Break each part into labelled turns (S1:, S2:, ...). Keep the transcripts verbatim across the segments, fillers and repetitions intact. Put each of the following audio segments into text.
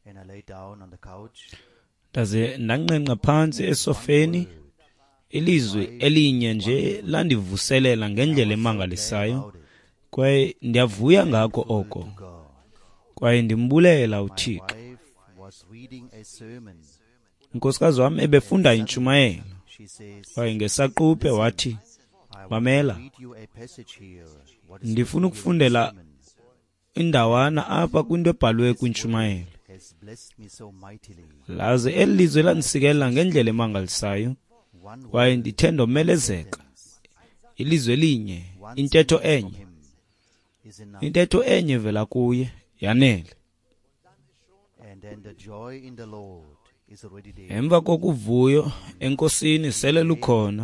S1: ndaze ndanqenqa phansi esofeni. Ilizwi elinye nje landivuselela ngendlela emangalisayo, kwaye ndiyavuya ngako oko, kwaye ndimbulela uThixo. Unkosikazi wam ebefunda intshumayelo, kwaye ngesaquphe wathi, mamela, ndifuna ukufundela indawana apha kwinto ebhalwe kwintshumayelo. Laze eli lizwi landisikelela ngendlela emangalisayo, kwaye ndithe ndomelezeka. Ilizwe linye, intetho enye, intetho enye vela kuye, yanele. Emva kokuvuyo enkosini sele lukhona,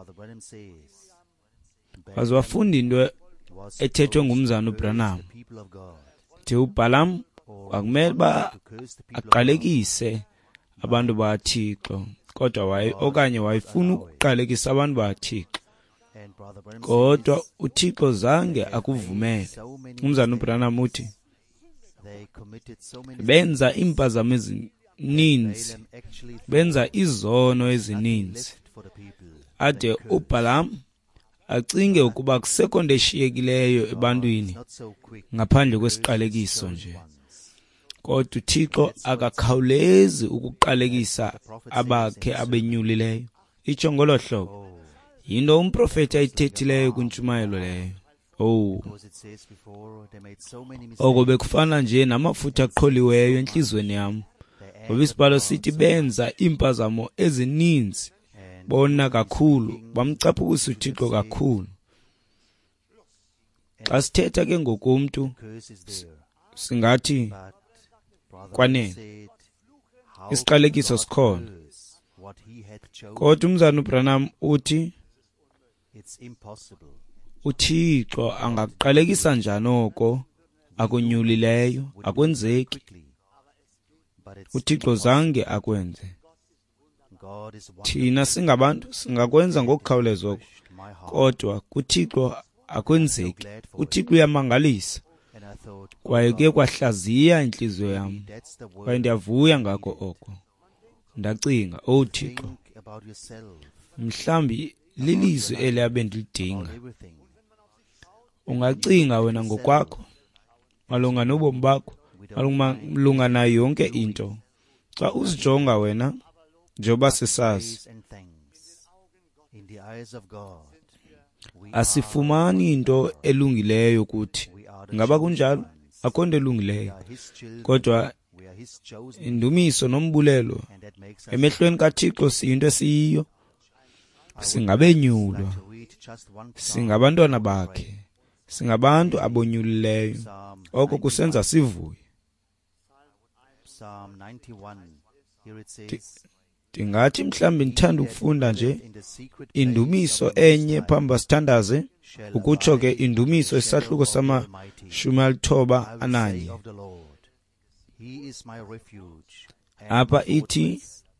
S1: waze wafunda into ethethwe ngumzana uBranham. Thi uBalaam akumele ba aqalekise abantu baThixo, kodwa waye okanye wayefuna ukuqalekisa abantu baThixo, kodwa uThixo zange akuvumele. Umzana uBranham uthi benza impazamo ezininzi, benza izono ezininzi, ade uBalaam acinge ukuba kusekho nto eshiyekileyo ebantwini ngaphandle kwesiqalekiso nje. Kodwa uThixo akakhawulezi ukuqalekisa abakhe abenyulileyo. Itsho ngolo hlobo, yinto umprofeti ayithethileyo kwintshumayelo leyo. Oh, oko bekufana nje namafutha aqholiweyo entliziyweni yam, ngoba isibhalo sithi benza impazamo ezininzi, bona kakhulu, bamcaphukisa uThixo kakhulu. Xa sithetha ke ngokomntu, singathi kwanene isiqalekiso sikhona, kodwa umzana uBranham uthi uThixo angaqalekisa njani oko akunyulileyo, akwenzeki. uThixo zange akwenze. Thina singabantu singakwenza ngokukhawuleza oku, kodwa kuThixo akwenzeki. uThixo uyamangalisa, kwaye kuye kwahlaziya inhliziyo yam, kwaye ndiyavuya ngako oko. Ndacinga, oh Thixo, mhlambi lilizwi eli abe ndilidinga. Ungacinga wena ngokwakho malunga nobomi bakho, malunga nayo yonke into. Xa uzijonga wena njengoba sisazi, asifumani into elungileyo kuthi. Ngaba kunjalo, akho nto elungileyo, kodwa indumiso nombulelo emehlweni kaThixo siyinto esiyiyo. Singabenyulwa, singabantwana bakhe, singabantu abonyulileyo. Oko kusenza sivuye. Ndingathi mhlawumbi ndithanda ukufunda nje indumiso enye phambi sithandaze, ukutsho ke indumiso isahluko samashumi alithoba ananye. Apha ithi,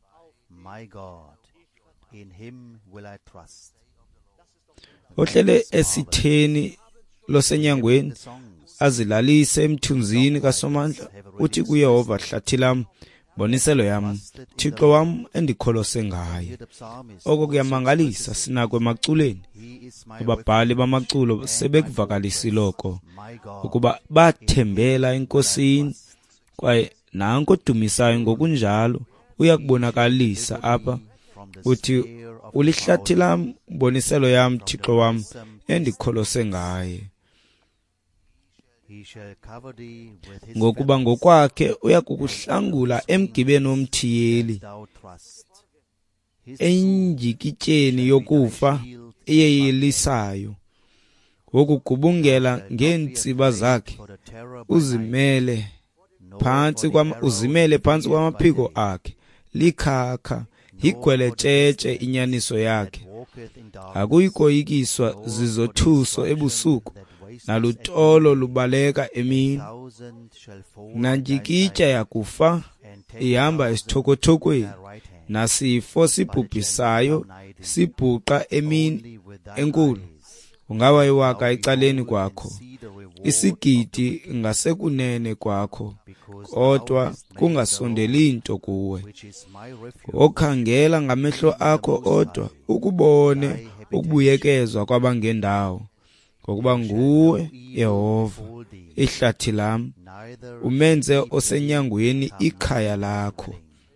S1: ohlele esitheni losenyangweni azilalise emthunzini kaSomandla, uthi kuYehova hlathi lam, mboniselo yam, Thixo wam endikholose ngaye. Oko kuyamangalisa, sinakwe emaculeni. Ababhali bamaculo sebekuvakalisile oko, ukuba bathembela enkosini, kwaye nanko odumisayo ngokunjalo uyakubonakalisa apha. Uthi ulihlathi lam, mboniselo yam, Thixo wam endikholose ngaye. Ngokuba ngokwakhe uyakukuhlangula emgibeni womthiyeli, enjikityeni yokufa eyeyelisayo. Wokugubungela ngeentsiba zakhe, uzimele phantsi kwama uzimele phantsi kwamaphiko akhe. Likhakha, yigweletshetshe inyaniso yakhe. Akuyikoyikiswa zizothuso ebusuku, nalutolo lubaleka emini. Nanjikitya yakufa ihamba esithokothokweni, nasifo sibhubhisayo sibhuqa emini enkulu. ungaba iwaka ecaleni kwakho, isigidi ngasekunene kwakho, kodwa kungasondeli into kuwe. Okhangela ngamehlo akho odwa ukubone ukubuyekezwa kwabangendawo, ngokuba nguwe Yehova ihlathi lami, umenze osenyangweni ikhaya lakho.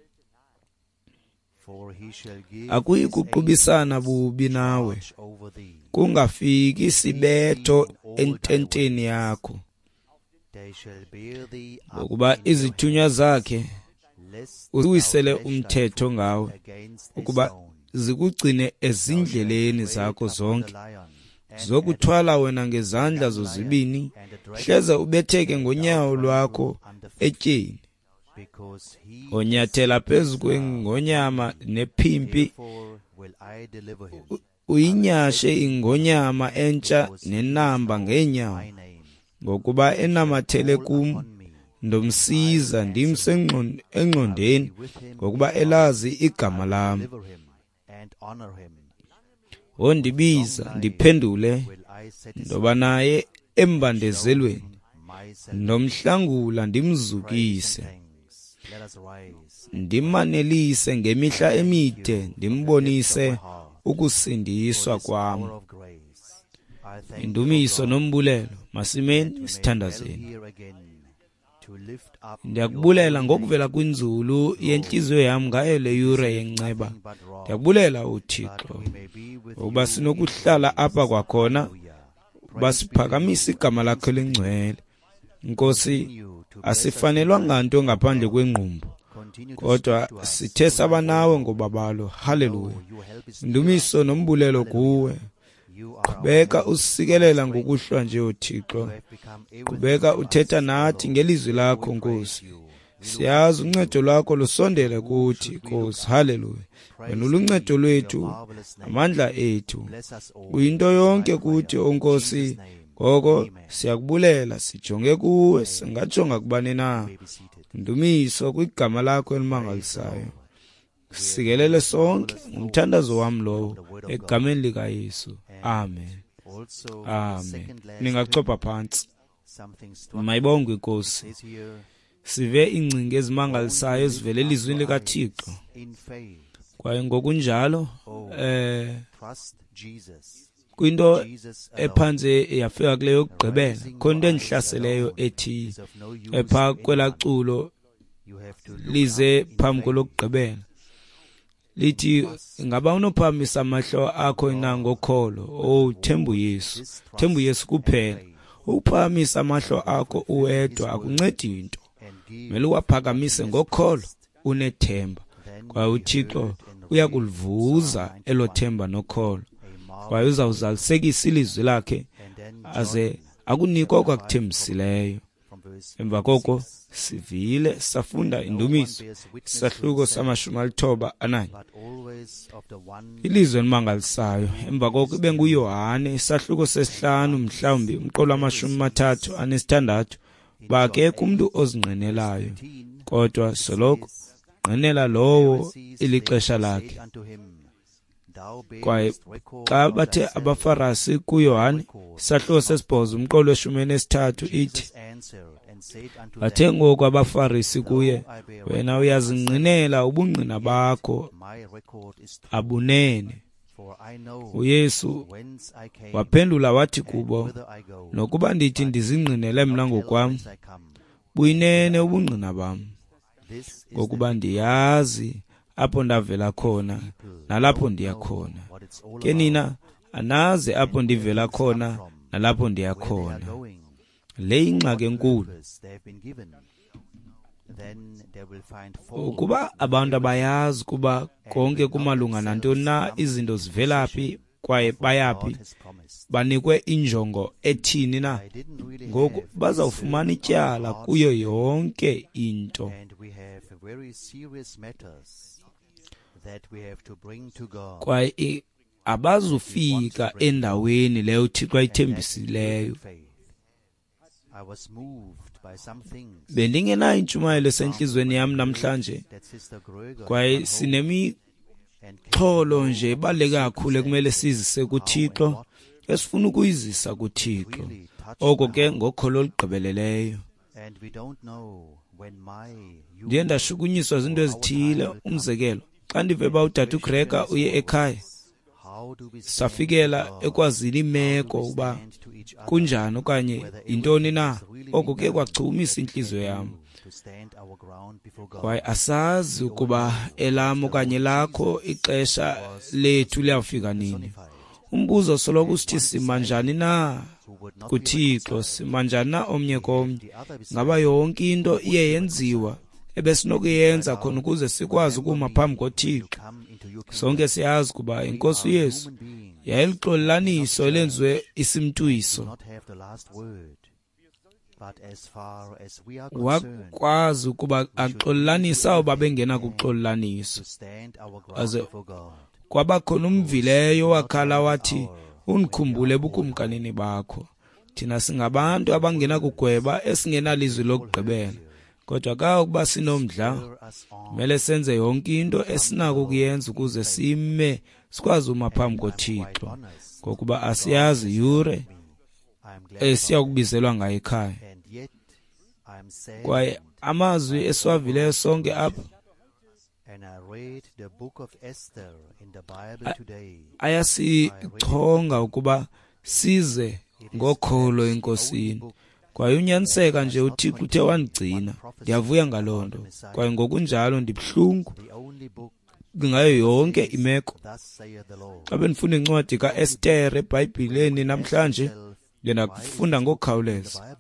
S1: Akuyi kuqubisana bubi nawe, kungafiki isibetho ententeni yakho, ukuba izithunywa zakhe uwisele umthetho ngawe, ukuba zikugcine ezindleleni zakho zonke, zokuthwala wena ngezandla zozibini, hleze ubetheke ngonyawo lwakho etyeni. Onyathela phezu kwengonyama nephimpi, uyinyashe ingonyama entsha nenamba ngeenyawo, ngokuba enamathele kum ndomsiza ndimse engqondeni, ngokuba elazi igama lam. Ondibiza ndiphendule, ndoba naye embandezelweni, ndomhlangula ndimzukise. Ndimanelise ngemihla emide, ndimbonise ukusindiswa kwam. Indumiso nombulelo masimeni sithandazeni. Ndiyakubulela ngokuvela kwinzulu yenhliziyo yami ngayo le yure yenceba. Ndiyakubulela uThixo ukuba sinokuhlala apha kwakhona, basiphakamise igama lakho lengcwele. Nkosi, asifanelwa nganto ngaphandle kwengqumbo, kodwa sithe saba nawe ngobabalo. Haleluya. Indumiso nombulelo kuwe. Qhubeka usikelela ngokuhlwa nje uThixo. Qhubeka uthetha nathi ngelizwi lakho Nkosi. Siyazi uncedo lwakho lusondele kuthi Nkosi. Haleluya. Wena uluncedo lwethu, amandla ethu, uyinto yonke kuthi oNkosi. Ngoko siyakubulela, sijonge kuwe, singajonga kubani na. Indumiso kwigama lakho elimangalisayo. Sikelele sonke ngumthandazo wami lowo egameni lika Yesu. Amen. Amen. Ningachopha phansi. Mayibongwe Nkosi. Sive ingcinga ezimangalisayo ezivela elizwini likaThixo. Kwaye ngokunjalo eh kwinto ephansi yafika kule yokugqibela, khona endihlaseleyo ethi epha kwelaculo lize phambi kolokugqibela lithi, ngaba unophamisa amahlo akho nangokholo. Oh, thembu Yesu, thembu Yesu kuphela. Uphamisa amahlo akho uwedwa akuncedi into, mele uwaphakamise ngokholo unethemba. Kwaye uThixo uyakulivuza elo themba nokholo, kwaye uzawuzalisekisa ilizwi lakhe aze akunikwa kwakuthembisileyo. Emva koko sivile safunda indumiso isahluko samashumi alithoba ananye, ilizwi elimangalisayo. Emva koko ibe nguYohane isahluko sesihlanu, mhlawumbi umqolo wamashumi mathathu anesithandathu. Bakekho umuntu ozinqenelayo, kodwa soloko nqenela lowo ilixesha lakhe. Kwaye xa bathe abaFarisi kuYohane isahluko sesibhozo umqolo weshumi nesithathu ithi, bathe ngoku abaFarisi kuye, wena uyazinqinela ubungqina bakho abunene. UYesu waphendula wathi kubo, nokuba ndithi ndizingqinele mna ngokwam, buyinene ubungqina bam, ngokuba ndiyazi apho ndavela khona nalapho ndiya khona. Ke nina anazi apho ndivela khona nalapho ndiya khona. Le ingxaki enkulu. Ukuba abantu abayazi kuba konke kumalunga nantoni na, izinto zivelaphi kwaye bayaphi, banikwe injongo ethini na, ngoku bazawufumana ityala kuyo yonke into. Kwaye abazufika endaweni leyo uThixo ayithembisileyo. Bendingenayo intshumayelo esentliziyweni yam namhlanje, kwaye sinemixholo nje ebaluleke kakhulu ekumele sizise kuThixo esifuna ukuyizisa kuThixo oko ke ngokholo olugqibeleleyo. Ndiye ndashukunyiswa izinto ezithile. Umzekelo, xa ndiveba uDade uGregor uye ekhaya, safikela ekwazini imeko uba kunjani okanye yintoni na, oko ke kwachumisa intliziyo yam. Kwaye asazi ukuba elam okanye lakho ixesha lethu liyafika nini. Umbuzo soloko usithi simanjani na kuThixo, simanjani na omnye komnye. Ngaba yonke into iye yenziwa ebesinokuyenza khona ukuze sikwazi ukuma phambi koThixo. Sonke siyazi kuba iNkosi uYesu yayilixolelaniso elenziwe isimtwiso. Wakwazi ukuba axololanisa abo babengena kuxolelaniso. Aze kwabakhona umvileyo wakhala wathi, "Undikhumbule bukumkanini bakho." Thina singabantu abangena kugweba esingenalizwi lokugqibela. Kodwa ka ukuba sinomdla, kumele senze yonke into esinako kuyenza ukuze sime sikwazi uma phambi koThixo, ngokuba asiyazi yure esiya kubizelwa ngayo ekhaya. Kwaye amazwi esiwavileyo sonke apha ayasichonga ukuba size ngokholo enkosini. Kwaye unyaniseka nje uThixo uthe wandigcina. Ndiyavuya ngaloo nto. Kwaye ngokunjalo ndibuhlungu ngayo yonke imeko. Xa bendifunda incwadi ka-Esther eBhayibhileni namhlanje, ndiyafunda ngokukhawuleza.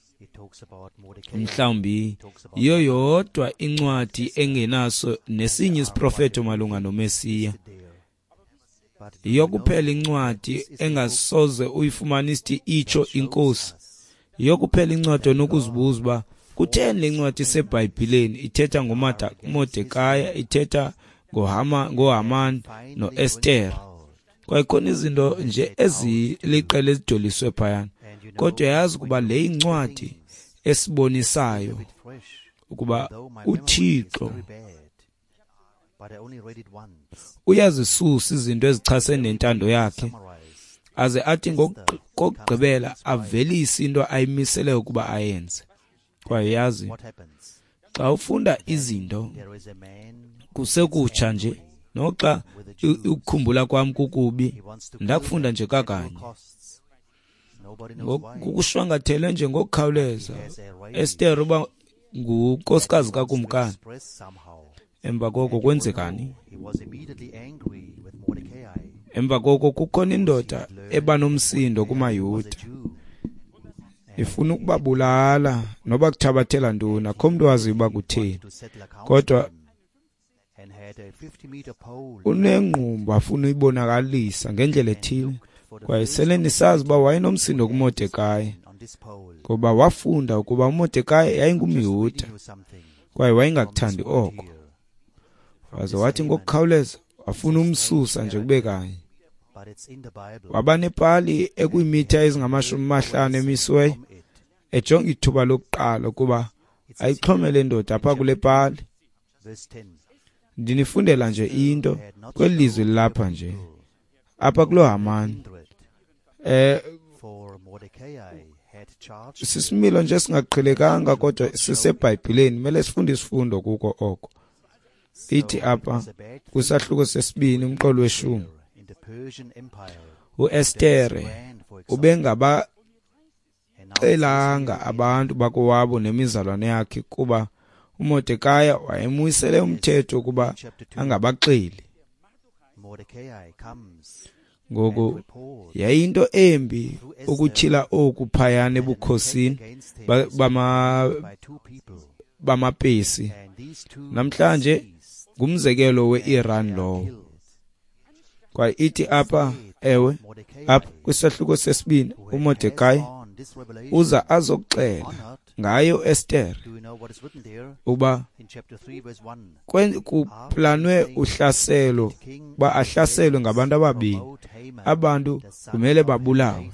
S1: Mhlawumbi yiyo yodwa incwadi engenaso nesinye isiprofeto malunga noMesiya. Yiyo kuphela incwadi engasoze uyifumana isithi itsho inkosi. Yiyo kuphela incwadi onokuzibuza uba kutheni le ncwadi iseBhayibhileni ithetha ngoModekaya, ithetha ngoHamani no-Esther. Kwaye khona izinto nje eziliqela ezidoliswe phayana. Kodwa yazi ukuba le incwadi esibonisayo ukuba uThixo uyazisusa izinto ezichasene nentando yakhe, aze athi ngokugqibela avelise into ayimisele ukuba ayenze. Kwaye yazi, xa ufunda izinto kusekutsha nje, noxa ukukhumbula kwam kukubi, ndakufunda nje kakanye. Ngokushwangathele nje ngokukhawuleza, Esther uba ngunkosikazi kakumkani. Emva koko kwenzekani? Emva koko kukhona indoda eba nomsindo kumaYuda, ifuna ukubabulala noba kuthabathela ntoni, akho mntu wazi uba kutheni. Kodwa unengqumba afuna uyibonakalisa ngendlela ethile. Kwaye sele nisazi uba wayenomsindo kuModekaya, ngoba wafunda ukuba uModekaya yayingumYuda kwaye wayengakuthandi oko. Waze wathi ngokukhawuleza wafuna umsusa nje kube kanye. Waba nepali ekwimitha ezingamashumi amahlanu emisiweyo, ejonga ithuba lokuqala ukuba ayixhomele indoda apha kule pali. Ndinifundela nje into kweli lizwi lapha nje apha kulo Hamani. Eh sisimilo nje singaqhelekanga, kodwa siseBhayibhileni kumele sifunde isifundo kuko oko. Ithi apha kwisahluko sesibini umqolo weshumi, uEsther ubengabaxelanga abantu bakowabo nemizalwane yakhe kuba uModekaya wayemuyisele umthetho ukuba angabaxeli. Ngoku yayinto embi ukutyhila oku phayana ebukhosini bamapesi. Namhlanje ngumzekelo we-Iran lowo. Kwaye ithi apha, ewe, apha kwisahluko sesibini, uModekaya uza azokuxela ngayo Esther uba kuplanwe uhlaselo, ba ahlaselwe ngabantu ababini. Abantu kumele babulawe.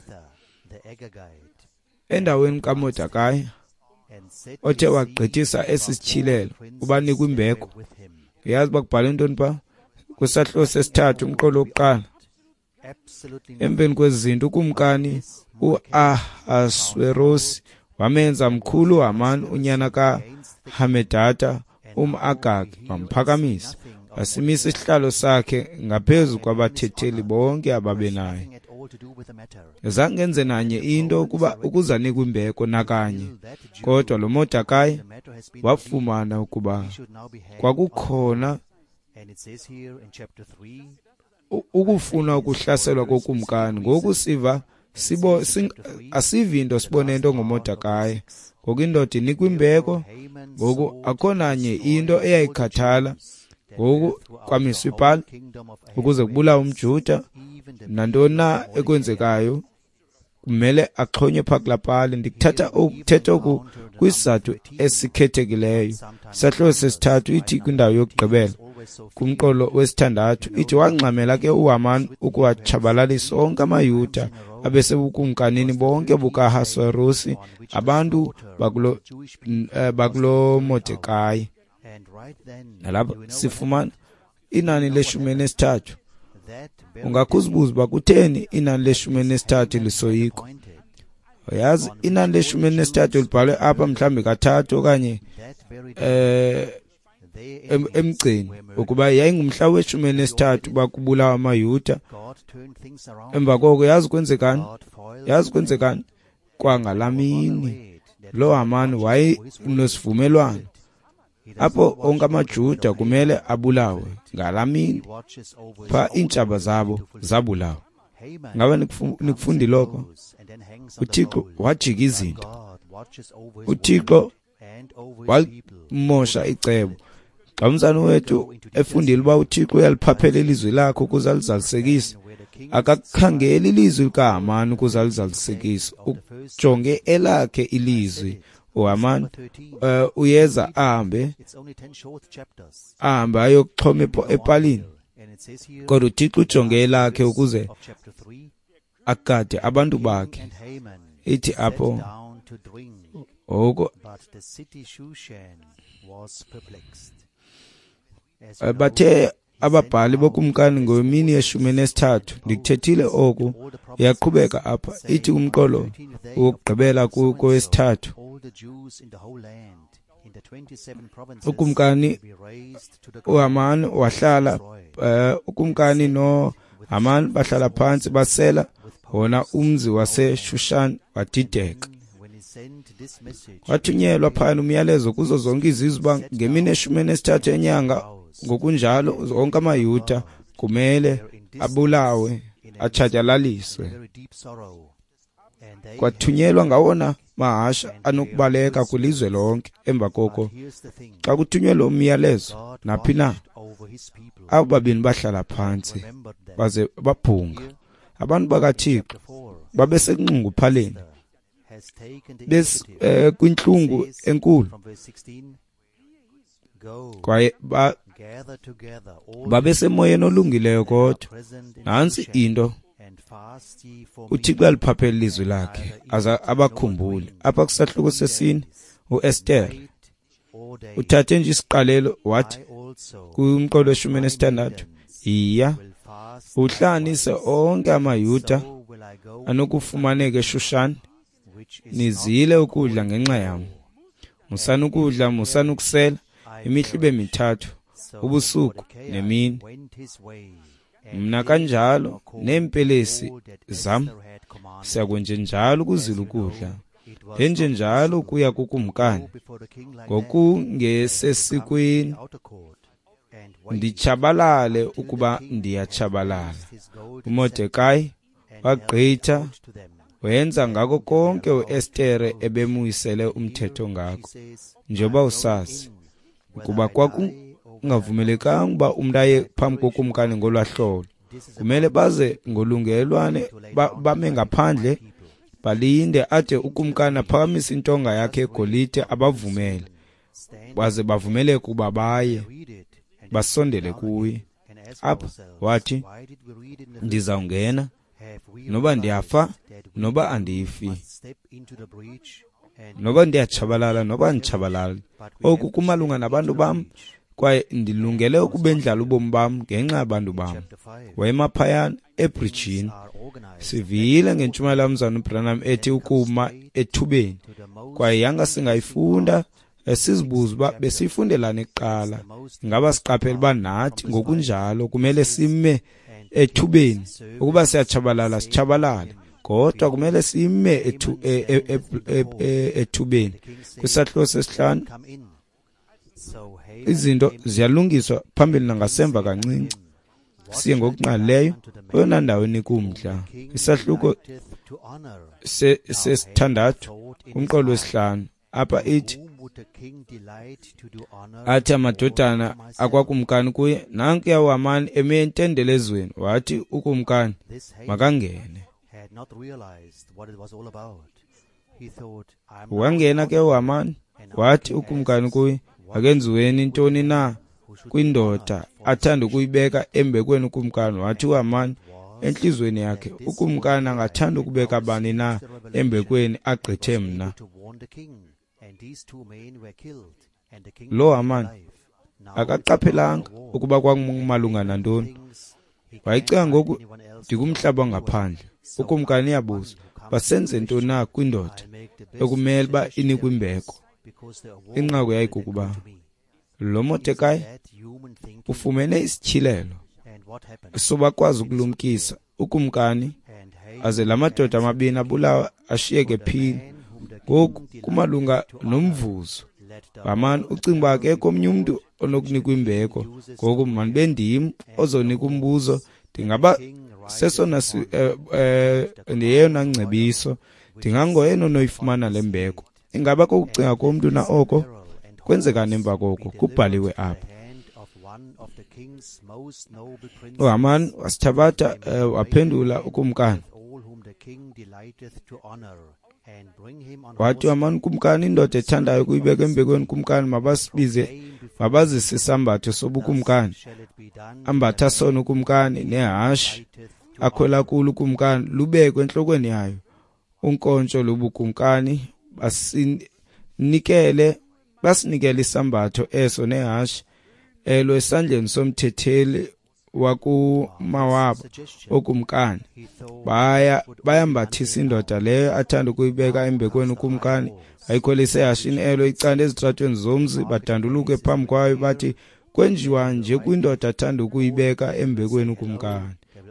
S1: Endaweni kaModekaya othe wagqithisa esi sityhilelo ubanika imbeko. Uyazi bakubhala intoni pha? Kwisahluko sesithathu umqolo wokuqala, Emveni kwezinto ukumkani u-Ahasuerus wamenza mkhulu uHaman unyana kaHamedata um'Agagi, wamphakamisa wasimisa isihlalo sakhe ngaphezu kwabathetheli bonke ababenaye. Zangenze nanye into ukuba ukuzanika imbeko nakanye, kodwa lo Mordekai wafumana ukuba kwakukhona ukufuna ukuhlaselwa kokumkani. Ngoku siva sibo sing, asivi into sibone into ngoMordekai. Ngoku indoda inikwa imbeko, ngoku akhonanye into eyayikhathala ngoku kwamiswa ibhali ukuze kubulawe umJuda. Nantoni na ekwenzekayo kumele axhonywe phaa kulaa bhali. Ndikuthatha ukuthetha oku kwisizathu esikhethekileyo. Isahluko sesithathu ithi kwindawo yokugqibela kumqolo wesithandathu ithi wangxamela ke uHaman ukuwatshabalalisa onke amayuda abesebukumkanini bonke bukaHasuerus, abantu bakulo uh, bakulo Mordekai. Nalapho sifumana inani leshumi nesithathu. Ungakhuzibuza uba kutheni inani leshumi nesithathu lisoyikwa? Uyazi inani leshumi nesithathu libhalwe apha mhlawumbi kathathu okanye eh emgcini ukuba yayingumhla weshumi nesithathu bakubulawa amayuda. Emva koko yazi kwenzekani? Yazi kwenzekani? Kwangalamini lo Haman wayenosivumelwano apho onke amaJuda kumele abulawe ngalamini, pha iintshaba zabo zabulawa. Ngaba nikufundile lokho? uThixo wajika izinto. uThixo walimosha icebo. Xa umzana wethu efundile uba uThixo uyaliphaphela ilizwi lakho ukuze alizalisekise, akakhangeli ilizwi likaHaman ukuze alizalisekise, ujonge elakhe ilizwi. uHaman uh, uyeza ahambe ahambe ayokuxhoma epalini, kodwa uThixo ujonge elakhe ukuze agade abantu bakhe. Ithi apho oko uh, bathe ababhali bokumkani ngomini yeshumi nesithathu. Ndikuthethile oku, yaqhubeka apha. Ithi umqolo wokugqibela kowesithathu ukumkani uHaman wahlala uh, ukumkani noHaman bahlala phansi basela wona umzi waseShushan wadideka. Wathunyelwa phana umyalezo kuzo zonke izizwe ngemini eshumi nesithathu enyanga, ngokunjalo zonke amayuda kumele abulawe atshatyalaliswe. Kwathunyelwa ngawona mahasha anokubaleka kwilizwe lonke. Emva koko xa kuthunyelwa umyalezo naphi na, abo babini bahlala phansi baze babhunga. Abantu bakaThixo babesekunxunguphaleni bes eh, kwintlungu enkulu, kwaye ba babesemoyeni olungileyo. Kodwa nansi into, uThixo aliphaphela ilizwi lakhe aza abakhumbule. Apha kusahluko sesine uEsther uthathe nje isiqalelo wathi kumqolo weshumi nesithandathu, iya uhlanganise onke amayuda anokufumaneka eShushan, nizile ukudla ngenxa yam. Musana ukudla, musana ukusela imihla ibe mithathu, ubusuku nemini. Mna kanjalo neempelesi zam siyakwenje njalo ukuzila ukudla, ndenje njalo ukuya kukumkani ngokungesesikweni, nditshabalale ukuba ndiyatshabalala. uMordekai wagqitha wenza ngako konke uEstere ebemuyisele umthetho ngako, njengoba usazi ukuba kwakungavumelekanga uba umntu aye phambi kokumkani ngolwahlobo. Kumele baze ngolungelwane, bame ngaphandle balinde ade ukumkani aphakamise intonga yakhe egolide abavumele, baze bavumeleke ukuba baye basondele kuye. Apha wathi, ndizawungena noba ndiyafa noba andifi, noba ndiyatshabalala noba nditshabalala. Oku kumalunga nabantu bam kwaye ndilungele ukubendlala ubomi bam ngenxa yabantu bam. Wayemaphayana eBridgini. Sivile ngentshumayelo mzana uBranham ethi ukuma ethubeni, kwaye yanga singayifunda esizibuza uba besifundelana kuqala, ingaba siqaphela uba nathi ngokunjalo kumele sime ethubeni. Ukuba siyatshabalala sitshabalale, kodwa kumele sime ethubeni. Kwisahluko sesihlanu izinto ziyalungiswa phambili nangasemva kancinci. Siye ngokuqaleyo oyona ndawo nikumdla. Isahluko sesithandathu kumqolo wesihlanu apha ithi athi amadodana akwakumkani kuye, nankuya uHamani eme entendelezweni, wathi ukumkani makangene. Wangena ke uHamani wathi ukumkani kuye, akenziweni intoni na kwindoda athanda ukuyibeka embekweni ukumkani? Wathi uHamani enhlizweni yakhe, ukumkani angathanda ukubeka bani na embekweni agqithe mna. Lo Hamani akaqaphelanga ukuba kwakumalunga nantoni. Wayicinga ngoku ndikumhlaba ngaphandle. Ukumkani yabuza, basenze ntoni na kwindoda ekumele uba inikwe imbeko? Inqaku yayikukuba lo Mordekai ufumene isityhilelo sobakwazi ukulumkisa ukumkani, aze la madoda amabini abulawa ashiyeke phini. Ngoku kumalunga nomvuzo. Hamani ucinga uba akekho omnye umntu onokunikwa imbeko. Ngoku manibe ndim ozonika umbuzo, ndingaba sesona ndiyeyona ngcebiso, ndingangoyena onoyifumana le mbeko. Ingaba kokucinga komntu na oko kwenzeka nemva koko kubhaliwe apha. uHamani wasithabatha waphendula ukumkani. Wathi uHamani kumkani, indoda ethandayo ukuyibeka embekweni kumkani mabasibize, mabazise isambatho sobukumkani, ambatha sona ukumkani nehashi akhwela kulo ukumkani, lubekwe entlokweni yayo unkontsho lobukumkani. Basinikele basinikele isambatho eso nehashi elo esandleni somthetheli wakumawabo okumkani. Baya bayambathisa indoda leyo athanda ukuyibeka embekweni ukumkani, ayikhwelise ehashini elo icanda ezitratweni zomzi, badanduluke phambi kwayo bathi, kwenziwa nje kwindoda athanda ukuyibeka embekweni ukumkani.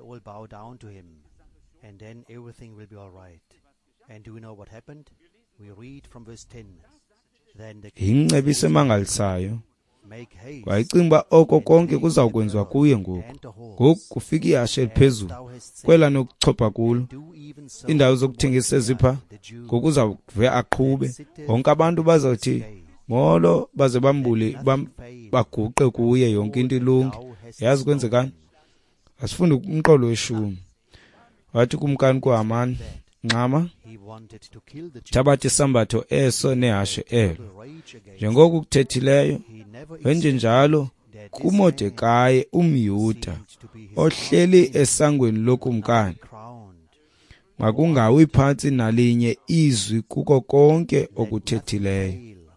S1: Ingcebiso emangalisayo. Wayicinga uba oko konke kuzawukwenziwa kuye ngoku. Ngoku kufika ihashe eliphezulu kwela nokuchopha kulo, iindawo zokuthengisa ezipha. Ngoku uzawuve aqhube, wonke abantu bazawuthi molo, baze bambule baguqe kuye, yonke into ilunge. Yazi kwenzekani? Asifunde umqolo weshumi. Wathi kumkani kuHamani, ncama thabatha isambatho eso nehashe elo, njengoku kuthethileyo wenje njalo kuMordekai umYuda ohleli esangweni lokumkani. Makungawi phantsi nalinye izwi kuko konke okuthethileyo.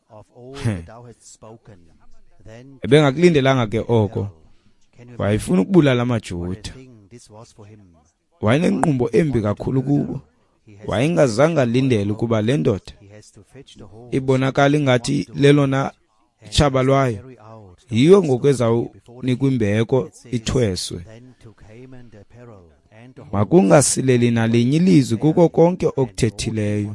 S1: Ebengakulindelanga ke oko, wayefuna ukubulala amaJuda. Wayenenkqubo embi kakhulu kubo. Wayengazanga lindele ukuba le ndoda ibonakala ingathi lelona tshaba lwayo, yiyo ngokwezawunikwa imbeko ithweswe. Makungasileli nalinye ilizwi kuko konke okuthethileyo.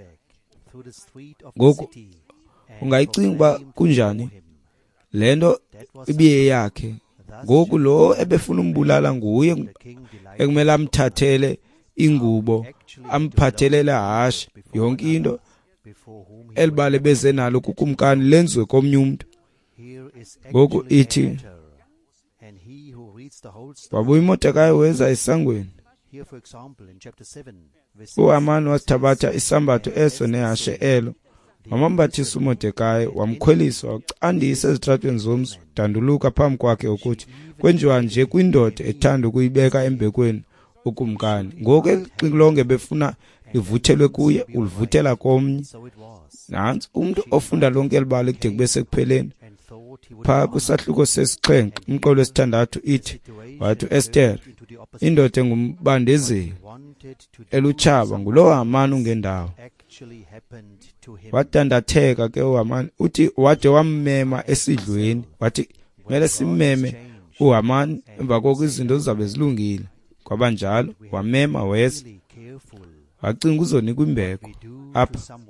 S1: Ngoku ungayicinga uba kunjani le nto ibiye yakhe. Ngoku lo ebefuna umbulala nguye ekumele amthathele ingubo, amphathelele hashi, yonke into elibale beze nalo kukumkani lenziwe komnye umntu. Ngoku ithi wabuya uMordekai weza esangweni. uHamani wasithabatha isambatho eso nehashe elo, wamambathisa uMordekai, wamkhwelisa, wacandisa ezitratweni zomzi, danduluka phambi kwakhe ukuthi, kwenziwa nje kwindoda ethanda ukuyibeka embekweni ukumkani. Ngoku elixilonge befuna livuthelwe kuye, ulivuthela komnye. Nansi umntu ofunda lonke elibali kude kube sekupheleni, pha kusahluko sesixhenxe umqolo wesithandathu ithi wathi Esther indoda engumbandezeli elutshaba ngulo Hamani ungendawo wadandatheka ke uHamani uthi wade wammema esidlweni wathi mele simmeme uHamani emva kokuthi izinto zizabe zilungile kwabanjalo wamema weza wacinga uzonika imbeko apha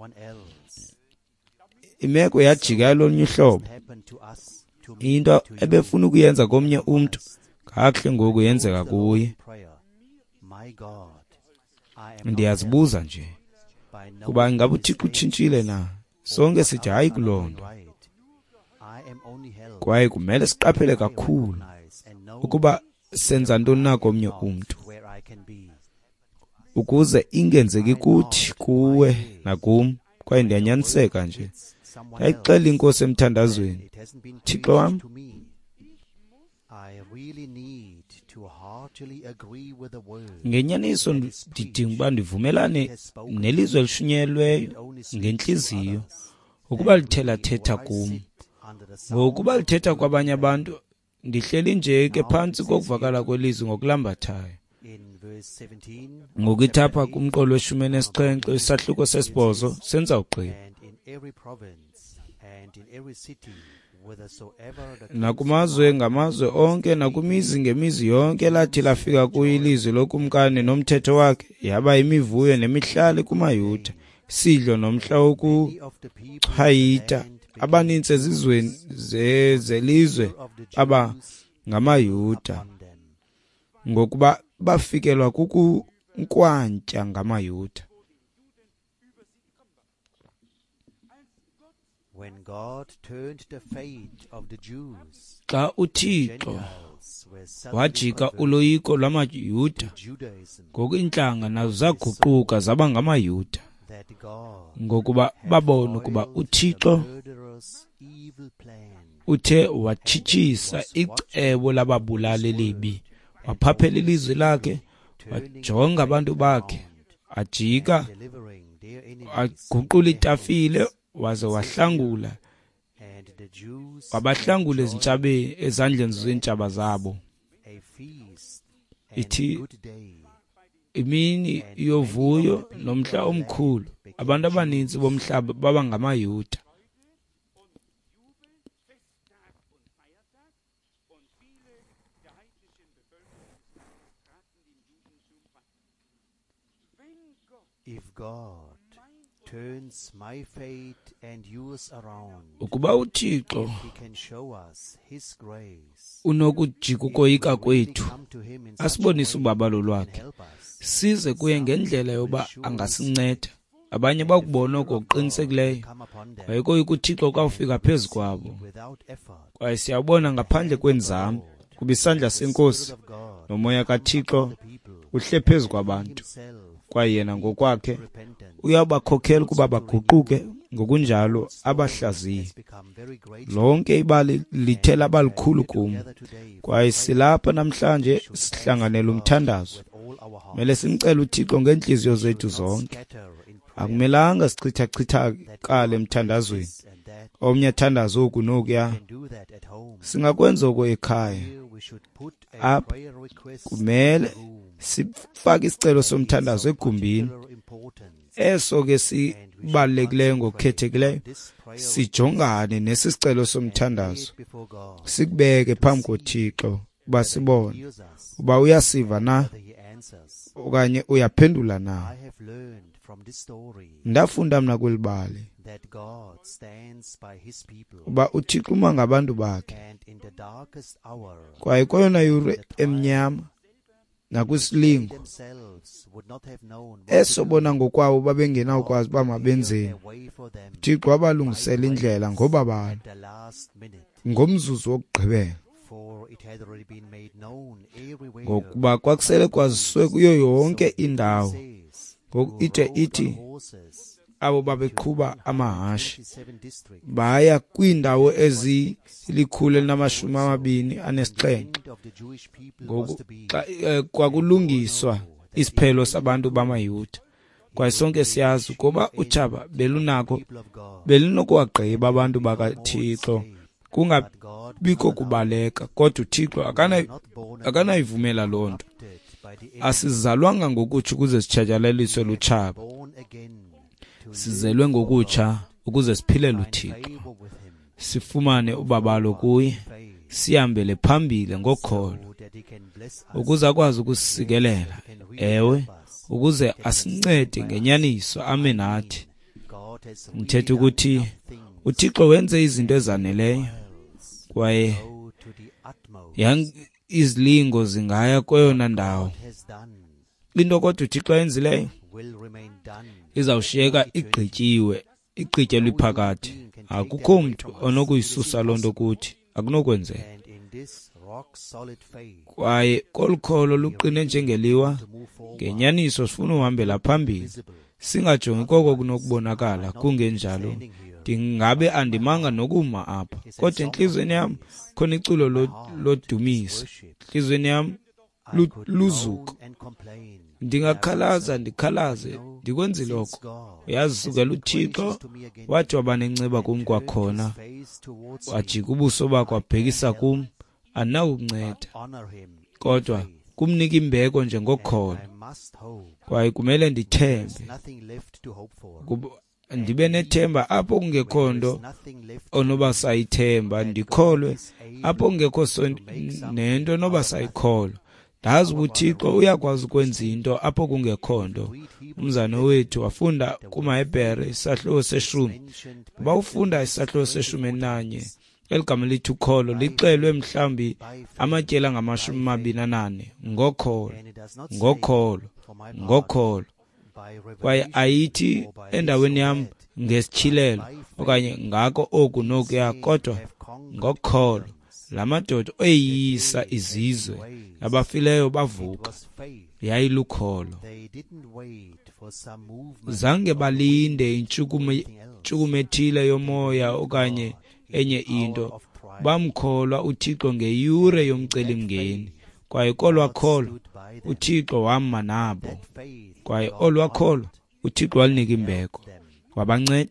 S1: imeko yajika lolunye uhlobo into ebefuna ukuyenza komnye umuntu kahle ngoku yenzeka kuye ndiyazibuza nje kuba ngabe uThixo utshintshile na sonke sithi hayi kulonto kwaye kumele siqaphele kakhulu ukuba senza ntoni na komnye umuntu ukuze ingenzeki kuthi kuwe nakum kwaye ndiyanyaniseka nje ayixela inkosi emthandazweni Thixo wami ngenyaniso ndidinga uba ndivumelane nelizwe elishunyelweyo ngenhliziyo ukuba lithela thetha kum ngokuba lithetha kwabanye abantu ndihleli nje ke phansi kokuvakala kwelizwi ngokulambathayo ngokithapha kumqolo weshumi nesixhenxe isahluko sesibhozo senza ugqiba nakumazwe ngamazwe onke nakumizi ngemizi yonke lathi lafika kuyilizwi lokumkani nomthetho wakhe yaba imivuyo nemihlali kumaYuda sidlo nomhla wokuchayita abaninzi ezizweni zelizwe aba ngamaYuda ngokuba bafikelwa kukunkwantya ngamaYuda.
S2: When God turned the fate of the Jews,
S1: xa uThixo wajika uloyiko lwamaYuda ngoku intlanga nazo zaguquka zaba ngamaYuda ngokuba babona ukuba uThixo uthe watshitshisa icebo lababulali libi waphaphela ilizwi lakhe wajonga abantu bakhe ajika aguqula itafile waze wahlangula wabahlangula ezintshabeni ezandleni zentshaba zabo ithi imini yovuyo nomhla omkhulu abantu abaninzi bomhlaba baba ngamaYuda
S2: if God turns my fate and yours around,
S1: ukuba uThixo
S2: he can show us his grace.
S1: unokujika ukoyika kwethu
S2: Come to him in such
S1: asibonise ubabalo lwakhe size kuye ngendlela yoba angasinceda abanye bakubona ngokuqinisekileyo ayikoyika uThixo kwafika phezulu kwabo
S2: without effort.
S1: kwaye siyabona ngaphandle kwenzamo kuba isandla senkosi nomoya kaThixo uhle phezulu kwabantu kwaye yena ngokwakhe uyabakhokhela kuba baguquke ngokunjalo abahlaziye lonke ibali lithela abalikhulu kum kwaye silapha namhlanje sihlanganele umthandazo mele simcele uThixo ngenhliziyo zethu zonke akumelanga sichithachithakale emthandazweni omnye thandazo oku nokuya singakwenza oko ekhaya apha kumele sifake isicelo somthandazo egumbini eso ke sibalulekileyo ngokukhethekileyo sijongane nesicelo somthandazo sikubeke phambi koThixo uba sibone uba uyasiva na okanye uyaphendula na. Ndafunda mna kwelibali uba uThixo uma ngabantu bakhe kwaye kweyona yure emnyama nakwisilingo eso bona ngokwawo babengenawukwazi uba mabenzeni uThixo wabalungisela indlela ngoba bantu ngomzuzu wokugqibela ngokuba kwakusele kwaziswe kuyo yonke indawo ngoku ide ithi abo babeqhuba amahashe baya kwiindawo ezilikhulu elinamashumi amabini anesixhenxe ngoku kwakulungiswa isiphelo sabantu bamaYuda kwaye sonke siyazi ukuba utshaba belunakho belinokuwagqiba abantu bakaThixo kungabikho kubaleka, kodwa uThixo akana akanayivumela loo nto. Asizalwanga ngokutsha ukuze sitshatyalaliswe lutshaba, sizelwe ngokutsha ukuze siphilele uThixo, sifumane ubabalo kuye, sihambele phambili ngokholo, ukuze akwazi ukusikelela, ewe, ukuze asincede ngenyaniso. Amen. Nathi mthetho ukuthi uThixo wenze izinto ezaneleyo, kwaye izilingo zingaya kweyona ndawo. Into kodwa uThixo ayenzileyo izawushiyeka igqityiwe, igqityelwe phakathi. Akukho mntu onokuyisusa loo nto kuthi, akunokwenzeka. Kwaye kolukholo luqine njengeliwa, ngenyaniso sifuna uhambela phambili, singajongi koko kunokubonakala. Kungenjalo ndingabe andimanga nokuma apha, kodwa entliziyweni yam khona iculo lodumiso, entliziyweni yam luzuko. Ndingakhalaza ndikhalaze, ndikwenzile oko. Uyazi, sukela uThixo wathi waba nenceba kum kwakhona, wajika ubuso bakhe wabhekisa kum, andinawukunceda kodwa kumnika imbeko njengokholo. Kwaye kumele ndithembe, ndibe nethemba apho kungekho nto onoba sayithemba, ndikholwe apho kungekho nento noba sayikholwa. Ndazi uThixo uyakwazi ukwenza into apho kungekho nto. Umzana wethu wafunda kumaHebhere isahluko seshumi. Bawufunda isahluko seshumi nanye, eligama lithi ukholo lixelwe mhlambi amatyela ngamashumi amabini nane ngokholo, ngokholo, ngokholo. Kwaye ayithi endaweni yam ngesitshilelo okanye ngako oku nokuya, kodwa ngokholo. La madoda oyisa izizwe abafileyo bavuka, yayilukholo. Zange balinde intshukumethile yomoya okanye enye into, bamkholwa uThixo ngeyure yomcelimngeni. Kwaye kolwakholo uThixo wama nabo, kwaye olwakholo uThixo walinika imbeko, wabanceda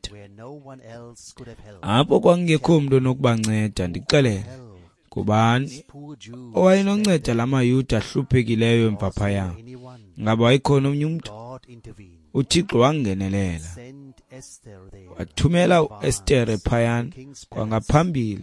S1: apho kwangekho mntu onokubanceda. Ndixelele, kubani owayenonceda la mayuda ahluphekileyo emphaphayanga? Ngaba wayikhona omnye umntu? uThixo wangenelela, wathumela u-Estere phayana kwangaphambili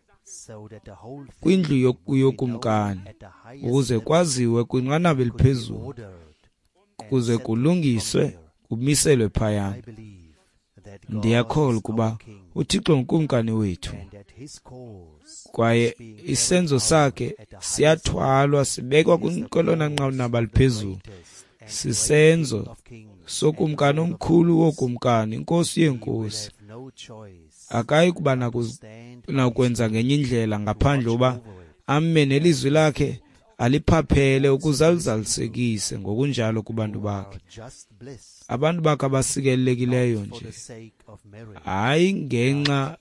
S1: kwindlu yokumkani, ukuze kwaziwe kwinqanaba eliphezulu, kuze kulungiswe kumiselwe phayana. Ndiyakholwa ukuba uThixo ngukumkani wethu, kwaye isenzo sakhe siyathwalwa, sibekwa kwelona nqanaba liphezulu. Sisenzo sokumkani omkhulu wokumkani, inkosi yeenkosi. Akayi kuba nakwenza ngenye indlela ngaphandle uba ame nelizwi lakhe aliphaphele ukuze alizalisekise ngokunjalo kubantu bakhe. Abantu bakhe abasikelelekileyo nje, hayi ngenxa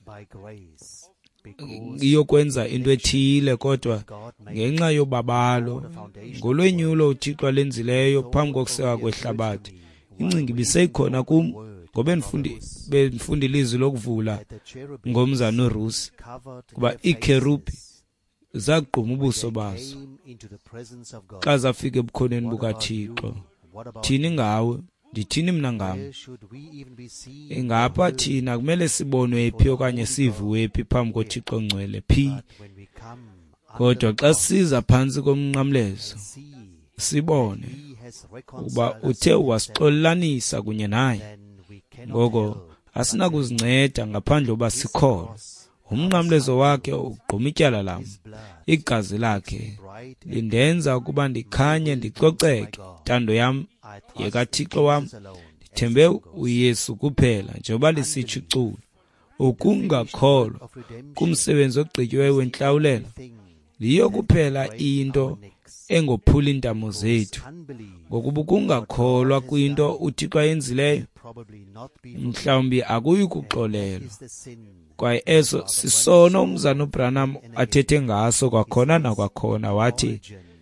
S1: yokwenza into ethile, kodwa ngenxa yobabalo ngolwenyulo uThixo alenzileyo phambi kokuseka kwehlabathi. Ingcinga ibiseyikhona kum ngoba bendifundi ilizwi lokuvula ngomzana uRusi, kuba iikherubi zagquma ubuso bazo xa zafika ebukhoneni bukaThixo. Thini ngawe? Ndithini mna ngam? Ingapha thina kumele sibonwe phi okanye sivuwe phi phambi koThixo ngcwele phi? Kodwa xa siza phantsi komnqamlezo sibone ukuba uthe wasixolelanisa kunye naye, ngoko asinakuzinceda ngaphandle uba sikholwa. Umnqamlezo wakhe ugquma ityala lam, igazi lakhe lindenza ukuba ndikhanye ndicoceke. Ntando yam yekaThixo wam, ndithembe uYesu kuphela, njengoba lisitsho iculo. Ukungakholwa kumsebenzi ogqityiweyo wentlawulelo yiyo kuphela into engophula iintamo zethu. Ngokuba ukungakholwa kwinto uThixo ayenzileyo mhlawumbi akuyi kuxolelwa. Kwaye eso sisono umzana uBranham athethe ngaso kwakhona nakwakhona, wathi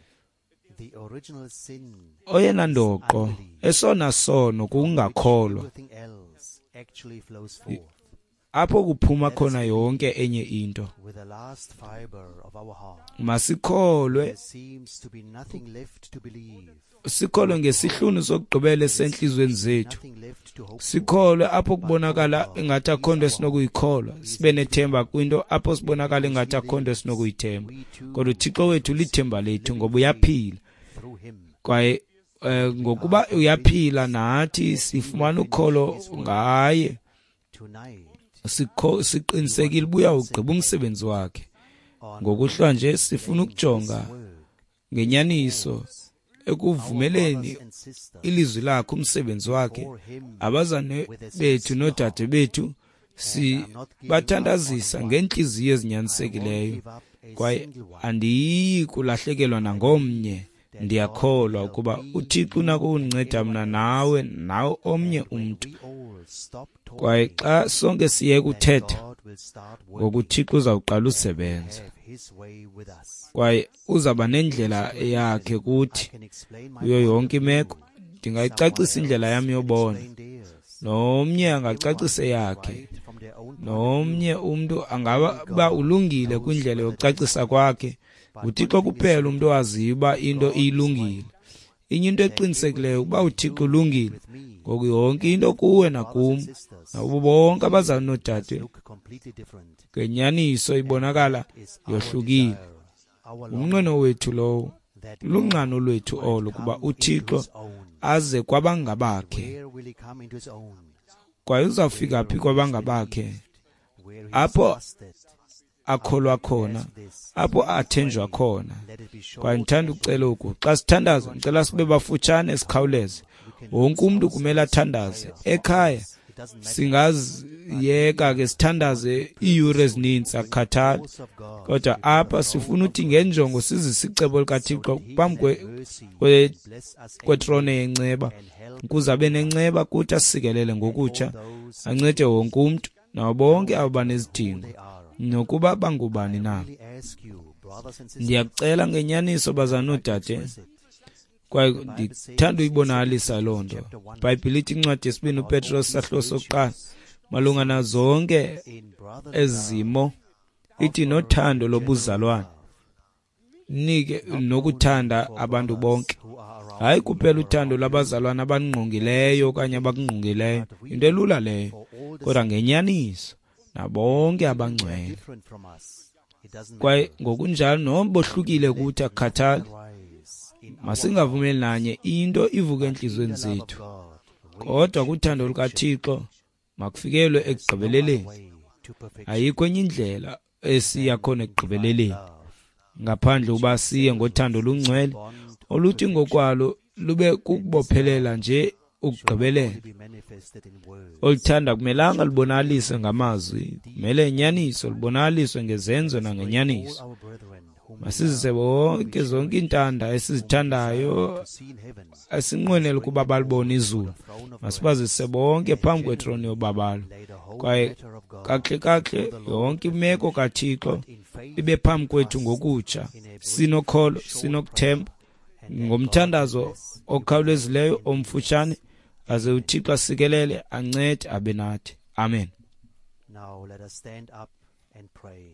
S1: oyena ndoqo esona sono kungakholwa. apho kuphuma khona yonke enye into.
S2: with the last fiber of our heart.
S1: Masikholwe,
S2: There seems to be nothing left to believe,
S1: sikholwe ngesihlunu sokugqibela senhlizweni zethu.
S2: nothing left to hope for.
S1: Sikholwe apho kubonakala engathi akhonto esinokuyikholwa, sibe nethemba kwinto apho sibonakala engathi akhonto esinokuyithemba.
S2: We too,
S1: Kodwa uThixo wethu lithemba lethu ngoba uyaphila.
S2: through him,
S1: Kwaye eh, ngokuba uyaphila nathi sifumana ukholo ngaye,
S2: tonight,
S1: sikho siqinisekile buya ugqiba umsebenzi wakhe.
S2: on
S1: Ngokuhlwa nje sifuna ukujonga
S2: word,
S1: ngenyaniso ekuvumeleni
S2: and sisters,
S1: ilizwi lakhe umsebenzi wakhe.
S2: for him,
S1: Abazane bethu nodade bethu sibathandazisa ngenhliziyo ezinyanisekileyo,
S2: give up a
S1: kwaye
S2: single one.
S1: andiyi kulahlekelwa nangomnye. Ndiyakholwa ukuba uThixo unakundinceda mna nawe nawe omnye umuntu.
S2: We all stop
S1: Kwaye
S2: talking,
S1: xa sonke siye kuthetha,
S2: God will start working,
S1: ngokuThixo uzawuqala usebenza,
S2: have his way with us.
S1: kwaye uzaba nendlela yakhe
S2: I
S1: kuthi
S2: can explain my
S1: kuyo
S2: point
S1: yonke
S2: of
S1: imeko.
S2: view.
S1: Ndingayicacisa indlela yami yobona,
S2: Explain theirs.
S1: nomnye angacacise yakhe,
S2: Right from their own point of
S1: nomnye umuntu angaba ulungile kwindlela yokucacisa kwakhe. uThixo kuphela umuntu owaziyo uba into ilungile. Inye into eqinisekileyo ukuba uThixo ulungile,
S2: with me.
S1: ngoku yonke into kuwe nakum
S2: Sisters
S1: nabo bonke abazali nodade
S2: look completely different.
S1: ngenyaniso ibonakala
S2: Is our
S1: yohlukile.
S2: desire, our longing,
S1: Umnqweno wethu lowo,
S2: that
S1: lunqano lwethu olo kuba
S2: come into
S1: uThixo
S2: his own.
S1: aze kwabangabakhe.
S2: Where will he come into his own?
S1: Kwaye uzawufika phi kwabangabakhe?
S2: Where he is
S1: Apho
S2: trusted.
S1: akholwa khona,
S2: This,
S1: apho athenjwa khona.
S2: let it be shown.
S1: Kwaye ndithanda ukucela oku, xa sithandaza ngicela sibe bafutshane sikhawuleze. Wonke umuntu kumele athandaze. Ekhaya
S2: It doesn't matter.
S1: singaziyeka ke sithandaze iiyure ezininzi akukhathali,
S2: House of God,
S1: kodwa apha sifuna uthi ngenjongo sizisicebo likaThixo phambi kwe-
S2: mercy,
S1: kwe-
S2: bless us
S1: kwetrone yenceba,
S2: and help
S1: ukuze abe nenceba kuthi asikelele ngokutsha,
S2: those
S1: ancede wonke umntu nabo bonke abo banezidingo,
S2: they are.
S1: nokuba bangubani na.
S2: Really ask you, brothers and sisters,
S1: Ndiyakucela ngenyaniso bazana nodade,
S2: express it.
S1: kwaye ndithanda uyibonakalisa loo nto. iBhayibhile ithi incwadi yesibini uPetros isahluko sokuqala malunga na zonke
S2: In brother
S1: ezimo ithi nothando lobuzalwane nike nokuthanda abantu bonke,
S2: who are around
S1: hayi kuphela uthando labazalwane abangqongileyo okanye abakungqongileyo, into elula leyo,
S2: for all the
S1: kodwa ngenyaniso nabonke abangcwele.
S2: different from us. It doesn't
S1: Kwaye
S2: matter.
S1: ngokunjalo noma bohlukile kuthi akukhathali,
S2: Rise in
S1: masingavumeli nanye into ivuke enhlizweni
S2: the love
S1: zethu,
S2: of God.
S1: kodwa kuthando lukaThixo makufikelwe ekugqibeleleni.
S2: Way to perfection.
S1: Ayikho enye indlela esiya khona ekugqibeleleni
S2: Love.
S1: ngaphandle uba siye ngothando lungcwele
S2: Bond
S1: oluthi ngokwalo lube kukubophelela nje ukugqibelela.
S2: to be manifested in words.
S1: Oluthanda kumelanga libonaliswe ngamazwi, kumele inyaniso libonaliswe ngezenzo nangenyaniso.
S2: All our brethren whom we
S1: Masizise bonke zonke intanda esizithandayo
S2: to see in heaven,
S1: asinqwenele ukuba balibone izulu.
S2: throne of
S1: Masibazise bonke phambi kwetroni yobabalo,
S2: lay the whole
S1: kwaye
S2: matter of God
S1: kahle kahle yonke imeko kaThixo
S2: in faith
S1: ibe phambi kwethu ngokutsha, sinokholo sinokuthemba, ngomthandazo okhawulezileyo omfutshane, aze uThixo asikelele ancede abe nathi. Amen.
S2: Now let us stand up and pray.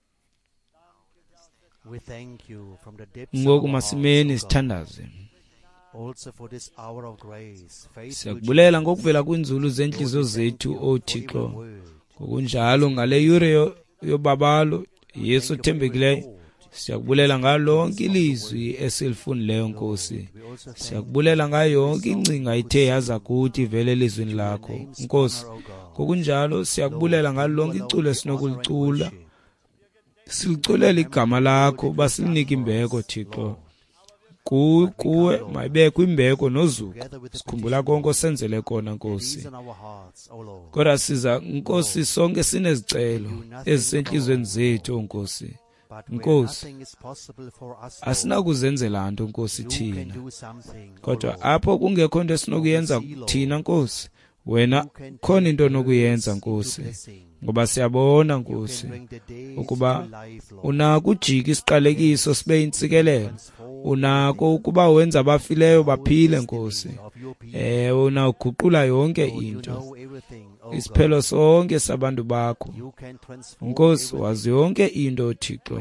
S2: We thank you from the depths of
S1: Ngoku
S2: our
S1: masimeni
S2: hearts, O God,
S1: sithandaze.
S2: also for this hour of grace, faithful
S1: Siyakubulela ngokuvela kwinzulu zenhliziyo zethu o Thixo.
S2: word.
S1: Ngokunjalo ngale yure yo- yobabalo Yesu othembekileyo, siyakubulela ngalo lonke ilizwi esilifunileyo Nkosi.
S2: We also thank
S1: Siyakubulela ngayo yonke incinga ithe yaza kuthi ivele elizwini lakho Nkosi.
S2: you, O God.
S1: Ngokunjalo siyakubulela ngalo lonke iculo esinokulicula, siliculela igama lakho basilinike imbeko Thixo. Ku- kuwe mayibekho imbeko nozuko,
S2: Together with the
S1: sikhumbula konke osenzele kona Nkosi.
S2: peace in our hearts, O Lord.
S1: Kodwa siza Nkosi sonke sinezicelo ezisenhlizweni zethu Nkosi.
S2: But where
S1: Nkosi,
S2: nothing is possible for us, Lord,
S1: asinakuzenzela nto Nkosi
S2: you
S1: thina.
S2: can do something, O
S1: Kodwa
S2: Lord.
S1: apho kungekho nto esinokuyenza thina Nkosi, wena khona into onokuyenza Nkosi. ngoba siyabona Nkosi ukuba unako ujika isiqalekiso sibe insikelelo, unako ukuba wenza abafileyo baphile Nkosi. Eh unaguqula yonke into, isiphelo sonke sabantu bakho Nkosi, wazi yonke into Thixo,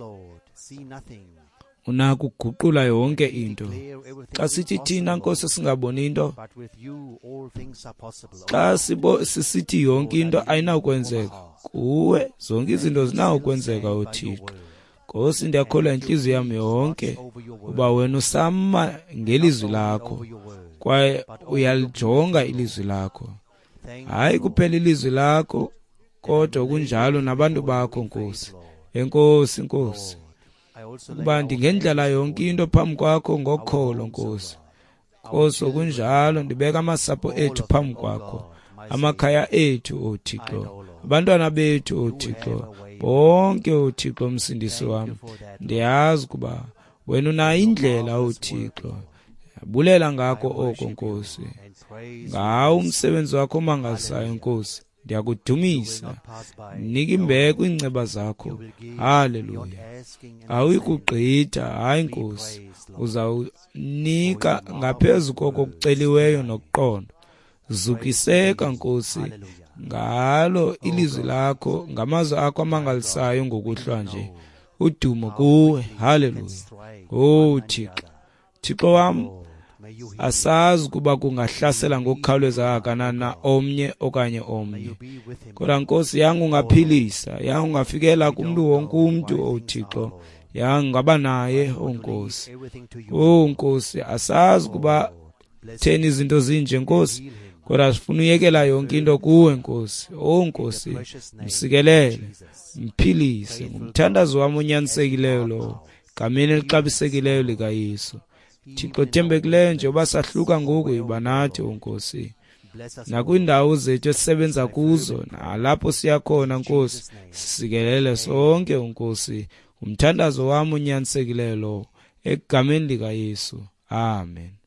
S1: unako ukuguqula yonke into. Xa sithi thina Nkosi singaboni into, xa sibo sisithi yonke into ayinakwenzeka, kuwe zonke izinto zinakwenzeka uThixo. Nkosi ndiyakholwa inhliziyo yami yonke uba wena usama ngelizwi lakho kwaye uyalijonga ilizwi lakho, hayi kuphela ilizwi lakho kodwa kunjalo nabantu bakho Nkosi. Enkosi Nkosi, ukuba ndingendlela yonke into phambi kwakho ngokholo Nkosi. Nkosi kunjalo ndibeka amasapho ethu phambi kwakho, amakhaya ethu oThixo, abantwana bethu oThixo, bonke oThixo msindisi wami. Ndiyazi ukuba wena unayo indlela oThixo, yabulela ngakho oko Nkosi, ngawo umsebenzi wakho omangalisayo Nkosi. Ndiyakudumisa, nika imbeko iinceba zakho. Haleluya. Awuyikugqitha, hayi Nkosi, uzawunika ngaphezu koko kuceliweyo nokuqonda. Zukiseka Nkosi ngalo ilizwi lakho, ngamazwi akho amangalisayo ngokuhlwa nje. Udumo kuwe. Haleluya. Oh Thixo, Thixo wam, asazi kuba kungahlasela ngokukhawuleza kangakanani na omnye okanye omnye, kodwa Nkosi yangu ungaphilisa, yangu ungafikela kumntu wonke umntu oThixo, yangu ngaba naye oNkosi. Oh Nkosi, asazi kuba theni izinto zinje Nkosi, kodwa sifuna uyekela yonke into kuwe Nkosi. Oh Nkosi, msikelele, mphilise ngomthandazo wami onyanisekileyo lo, gameni elixabisekileyo likaYesu. Thixo thembekileyo njengoba sahluka ngoku yiba nathi oNkosi, nakwindawo zethu esisebenza kuzo nalapho siyakhona Nkosi, sikelele sonke oNkosi, umthandazo wami unyanisekileyo lo, egameni likaYesu. Amen.